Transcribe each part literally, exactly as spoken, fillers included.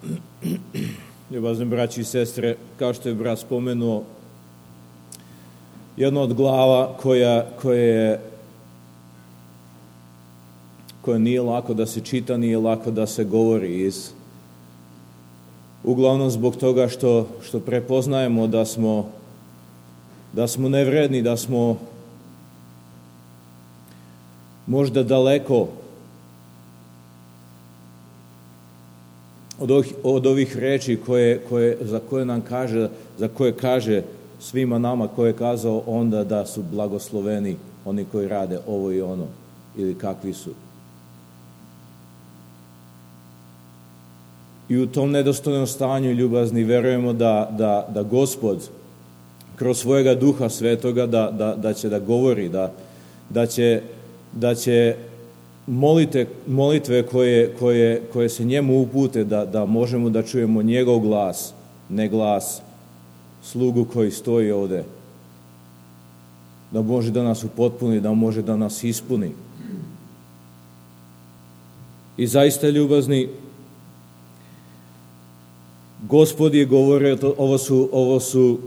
Ljubazni braći i sestre, kao što je brat spomenuo, jedna od glava koja, koja, je, koja nije lako da se čita, nije lako da se govori iz uglavnom zbog toga što, što prepoznajemo da smo, da smo nevredni, da smo možda daleko od ovih, od ovih reči koje, koje, za koje nam kaže, za koje kaže svima nama, koje je kazao onda da su blagosloveni oni koji rade ovo i ono, ili kakvi su. I u tom nedostojnom stanju, ljubazni, verujemo da, da, da Gospod kroz svojega Duha Svetoga da, da, da će da govori, da, da će, da će molite, molitve koje, koje, koje se njemu upute, da, da možemo da čujemo njegov glas, ne glas slugu koji stoji ovde, da može da nas upotpuni, da može da nas ispuni. I zaista, ljubazni, Gospod je govorio, ovo su, ovo su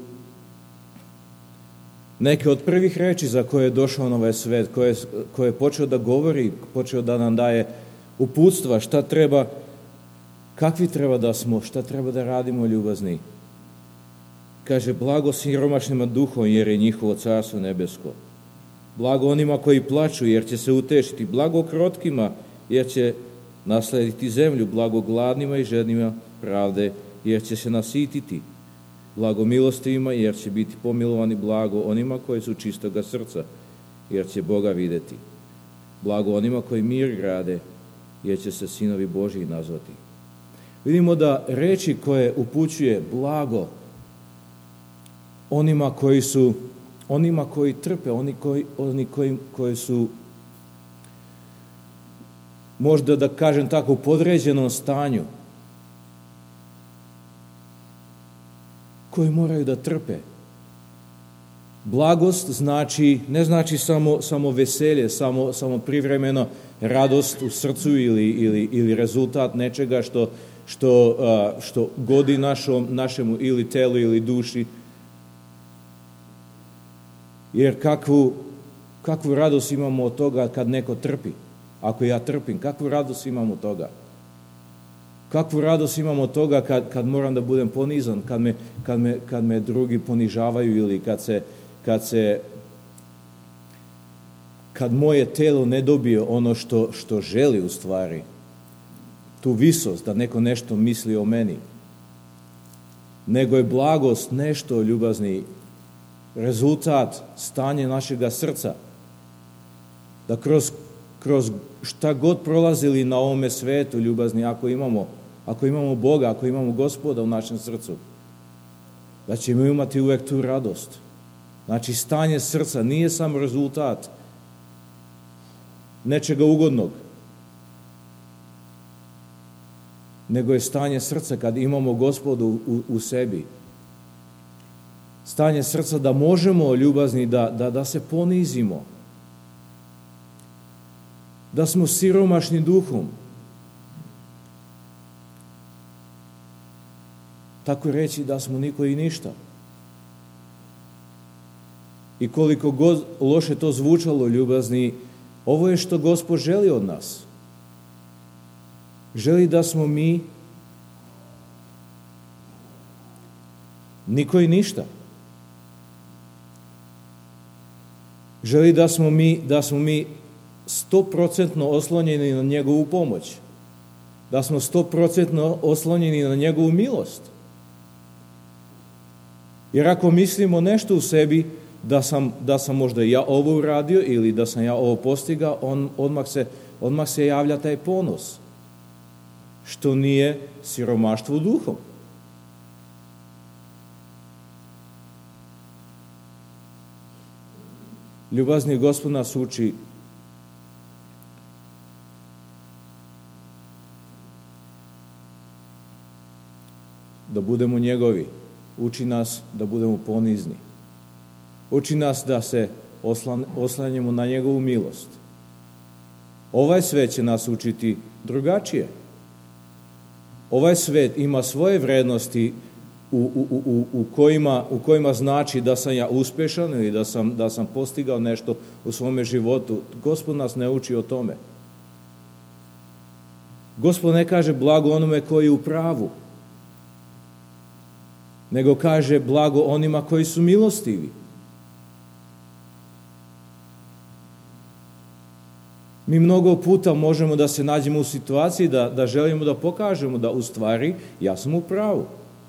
neke od prvih reči za koje je došao na ovaj svet, koje, koje je počeo da govori, počeo da nam daje uputstva, šta treba, kakvi treba da smo, šta treba da radimo, ljubazni. Kaže, blago siromašnima duhom, jer je njihovo carstvo nebesko. Blago onima koji plaču, jer će se utešiti. Blago krotkima, jer će naslediti zemlju. Blago gladnima i žednima pravde, jer će se nasititi. Blago milostivima, jer će biti pomilovani. Blago onima koji su čistoga srca, jer će Boga videti. Blago onima koji mir grade, jer će se sinovi Božji nazvati. Vidimo da reči koje upućuje blago onima koji su, onima koji trpe, oni koji, oni koji, koji su, možda da kažem tako, u podređenom stanju, koji moraju da trpe. Blagost znači, ne znači samo, samo veselje, samo, samo privremeno radost u srcu ili, ili, ili rezultat nečega što, što, što godi našom, našemu ili telu ili duši. Jer kakvu, kakvu radost imamo od toga kad neko trpi? Ako ja trpim, kakvu radost imamo od toga? Kakvu radost imamo od toga kad, kad moram da budem ponizan, kad me, kad me, kad me drugi ponižavaju ili kad se, kad se kad moje telo ne dobije ono što, što želi u stvari, tu visost, da neko nešto misli o meni, nego je blagost nešto, ljubazni, rezultat stanja našega srca, da kroz, kroz šta god prolazili na ovome svetu, ljubazni, ako imamo, ako imamo Boga, ako imamo Gospoda u našem srcu, da ćemo imati uvek tu radost. Znači, stanje srca nije samo rezultat nečega ugodnog, nego je stanje srca kad imamo Gospodu u, u sebi. Stanje srca da možemo, ljubazni, da, da, da se ponizimo, da smo siromašni duhom. Tako reći da smo niko i ništa. I koliko god loše to zvučalo, ljubazni, ovo je što Gospod želi od nas. Želi da smo mi niko i ništa. Želi da smo mi, da smo mi stoprocentno oslonjeni na njegovu pomoć. Da smo stoprocentno oslonjeni na njegovu milost. Jer ako mislimo nešto u sebi, da sam, da sam možda ja ovo uradio ili da sam ja ovo postigao, on, odmah, se, odmah se javlja taj ponos. Što nije siromaštvo duhom. Ljubazni Gospod nas uči da budemo njegovi. Uči nas da budemo ponizni. Uči nas da se oslan, oslanjamo na njegovu milost. Ovaj svet će nas učiti drugačije. Ovaj svet ima svoje vrednosti u, u, u, u, kojima, u kojima znači da sam ja uspješan ili da sam, da sam postigao nešto u svome životu. Gospod nas ne uči o tome. Gospod ne kaže blago onome koji je u pravu, nego kaže blago onima koji su milostivi. Mi mnogo puta možemo da se nađemo u situaciji da, da želimo da pokažemo da u stvari ja sam u pravu.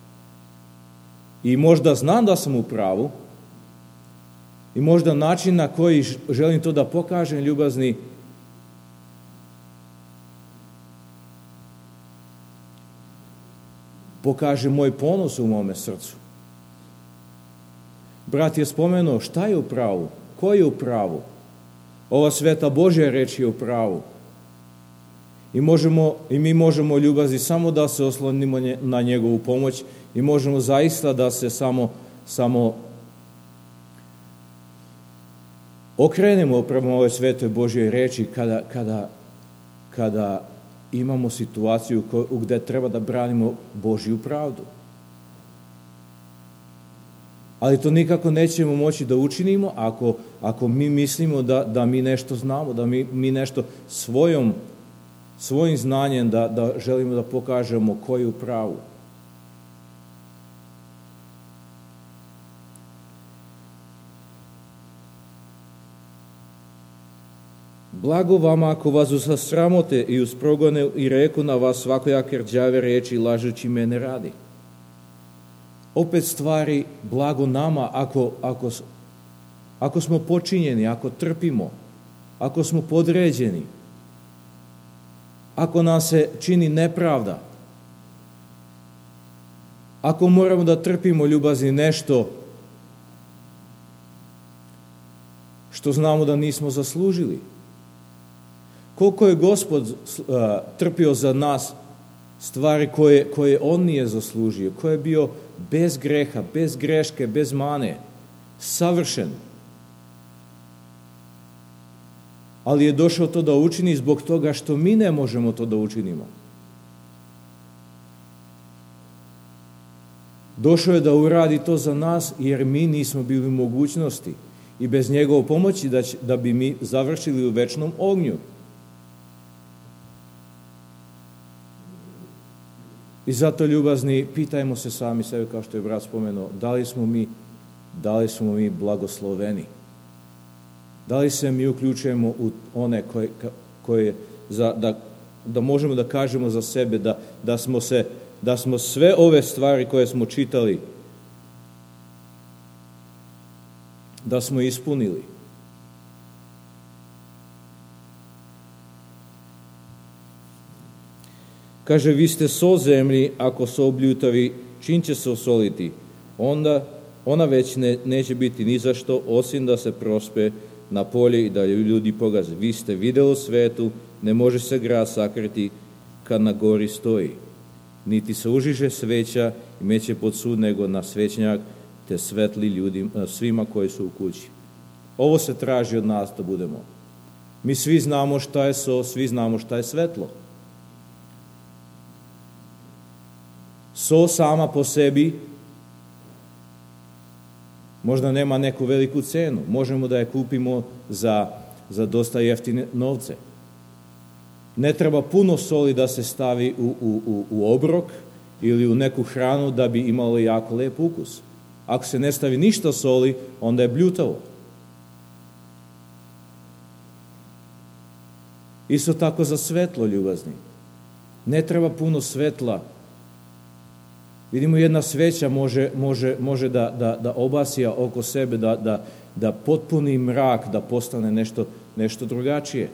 I možda znam da sam u pravu i možda način na koji želim to da pokažem, ljubazni, pokaže moj ponos u mome srcu. Brat je spomenuo šta je u pravu, ko je u pravu. Ova sveta Božja reč je u pravu. I, možemo, I mi možemo, ljubazni, samo da se oslonimo na njegovu pomoć i možemo zaista da se samo, samo okrenemo prema ovoj svetoj Božjoj reči kada, kada, kada imamo situaciju gdje treba da branimo Božju pravdu. Ali to nikako nećemo moći da učinimo ako, ako mi mislimo da, da mi nešto znamo, da mi, mi nešto svojom, svojim znanjem da, da želimo da pokažemo ko je u pravu. Blago vama ako vas usramote i usprogone i reku na vas svakojake rđave reči lažući mene radi. Opet stvari blago nama ako, ako, ako smo počinjeni, ako trpimo, ako smo podređeni, ako nam se čini nepravda, ako moramo da trpimo, ljubazni, nešto što znamo da nismo zaslužili. Koliko je Gospod uh, trpio za nas stvari koje, koje on nije zaslužio, koje je bio bez greha, bez greške, bez mane, savršen. Ali je došao to da učini zbog toga što mi ne možemo to da učinimo. Došao je da uradi to za nas jer mi nismo bili u mogućnosti i bez njegove pomoći da, će, da bi mi završili u večnom ognju. I zato, ljubazni, pitajmo se sami sebe, kao što je brat spomenuo, da li smo mi, da li smo mi blagosloveni? Da li se mi uključujemo u one koje, koje za, da, da možemo da kažemo za sebe da, da, smo se, da smo sve ove stvari koje smo čitali, da smo ispunili? Kaže, vi ste so zemlji, ako so obljutavi, čim će se osoliti? Onda ona već ne, neće biti ni za što, osim da se prospe na polje i da ljudi pogaze. Vi ste vidjeli u svetu, ne može se grad sakriti kad na gori stoji. Niti se užiže sveća i meće pod sud, nego na svećnjak, te svetli ljudima, svima koji su u kući. Ovo se traži od nas da budemo. Mi svi znamo šta je so, svi znamo šta je svetlo. So sama po sebi možda nema neku veliku cenu. Možemo da je kupimo za, za dosta jeftine novce. Ne treba puno soli da se stavi u, u, u, u obrok ili u neku hranu da bi imalo jako lep ukus. Ako se ne stavi ništa soli, onda je bljutavo. Isto tako za svetlo, ljubazni. Ne treba puno svetla. Vidimo, jedna sveća može, može, može da, da, da obasija oko sebe, da, da, da potpuni mrak, da postane nešto, nešto drugačije.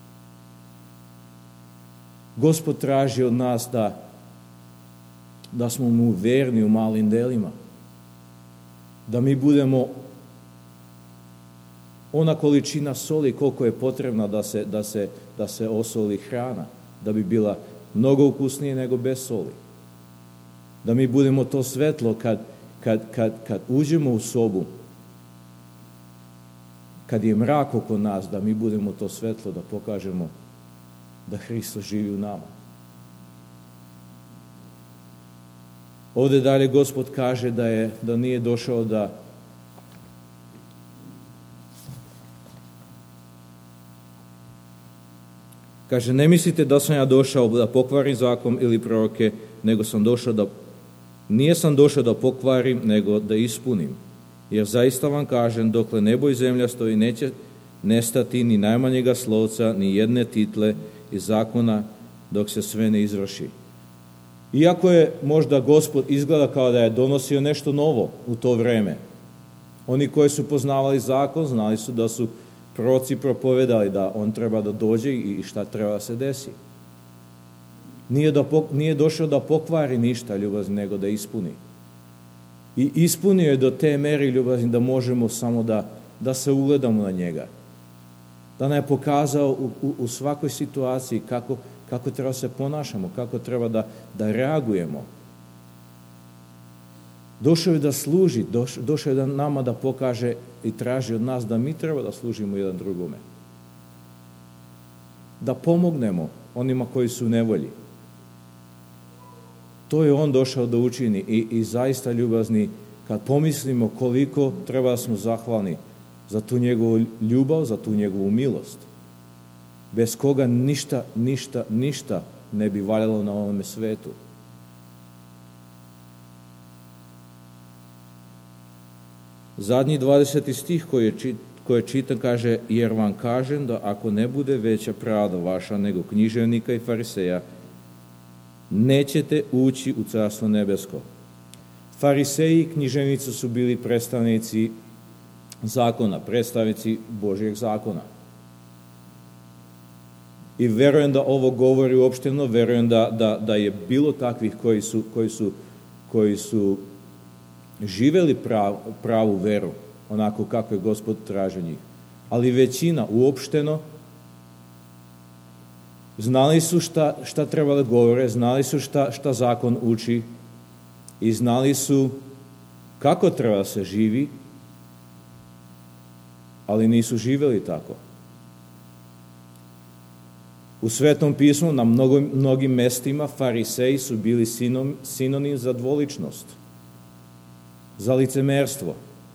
Gospod traži od nas da, da smo mu verni u malim delima. Da mi budemo ona količina soli koliko je potrebna da se, da se, da se osoli hrana, da bi bila mnogo ukusnije nego bez soli. Da mi budemo to svetlo kad, kad, kad, kad uđemo u sobu, kad je mrak oko nas, da mi budemo to svetlo, da pokažemo da Hristos živi u nama. Ovdje dalje Gospod kaže da, je, da nije došao da kaže, ne mislite da sam ja došao da pokvarim zakon ili proroke, nego sam došao da, nije sam došao da pokvarim, nego da ispunim. Jer zaista vam kažem, dokle nebo i zemlja stoji, neće nestati ni najmanjega slovca, ni jedne title iz zakona, dok se sve ne izvrši. Iako je možda Gospod izgleda kao da je donosio nešto novo u to vreme, oni koji su poznavali zakon, znali su da su proroci propovedali da on treba da dođe i šta treba da se desi. Nije, da, nije došao da pokvari ništa, ljubazni, nego da ispuni. I ispunio je do te mere, ljubazni, da možemo samo da, da se ugledamo na njega. Da nam je pokazao u, u, u svakoj situaciji kako, kako treba se ponašamo, kako treba da, da reagujemo. Došao je da služi, došao, došao je da nama da pokaže i traži od nas da mi treba da služimo jedan drugome. Da pomognemo onima koji su u nevolji. To je on došao da učini i, i zaista, ljubazni, kad pomislimo koliko treba da smo zahvalni za tu njegovu ljubav, za tu njegovu milost, bez koga ništa, ništa, ništa ne bi valjalo na ovome svetu. Zadnji dvadeseti stih koji je, čit, koji je čitan kaže, jer vam kažem da ako ne bude veća pravda vaša nego književnika i fariseja, nećete ući u Carstvo nebesko. Fariseji i književnici su bili predstavnici zakona, predstavnici Božjeg zakona. I verujem da ovo govori uopšteno, verujem da, da, da je bilo takvih koji su, koji su, koji su živeli prav, pravu veru, onako kako je Gospod traži njih. Ali većina uopšteno znali su šta, šta treba da govore, znali su šta, šta zakon uči i znali su kako treba da se živi, ali nisu živeli tako. U Svetom pismu na mnogo, mnogim mestima fariseji su bili sinom, sinonim za dvoličnost, za licemerstvo.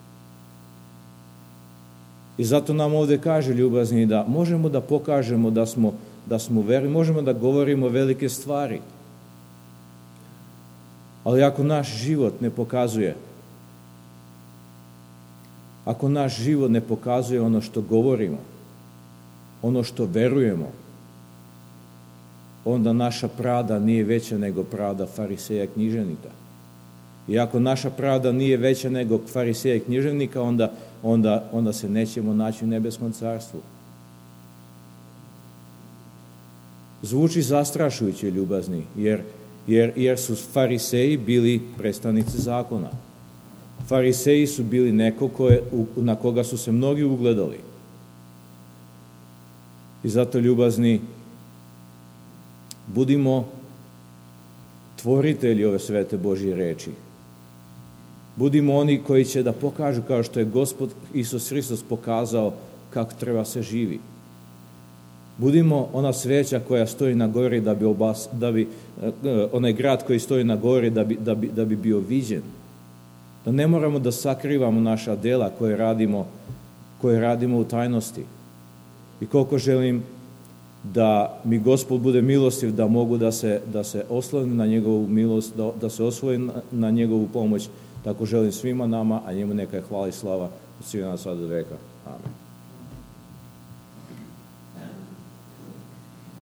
I zato nam ovdje kaže, ljubazni, da možemo da pokažemo da smo, da smo verni, možemo da govorimo velike stvari. Ali ako naš život ne pokazuje, ako naš život ne pokazuje ono što govorimo, ono što verujemo, onda naša pravda nije veća nego pravda fariseja i književnika. I ako naša pravda nije veća nego fariseja i književnika, onda, onda, onda se nećemo naći u nebeskom carstvu. Zvuči zastrašujuće, ljubazni, jer, jer, jer su fariseji bili predstavnici zakona. Fariseji su bili neko koje, na koga su se mnogi ugledali. I zato, ljubazni, budimo tvoritelji ove svete Božje reči. Budimo oni koji će da pokažu, kao što je Gospod Isus Hristos pokazao, kako treba se živi. Budimo ona sveća koja stoji na gori da bi, obas, da bi onaj grad koji stoji na gori da bi, da bi, da bi bio viđen. Da ne moramo da sakrivamo naša dela koje radimo, koje radimo u tajnosti. I koliko želim da mi Gospod bude milostiv, da mogu da se, da se oslonim na njegovu milost, da, da se osvojim na, na njegovu pomoć, tako želim svima nama, a njemu neka je hvala i slava od svih nas sada do veka. Amen.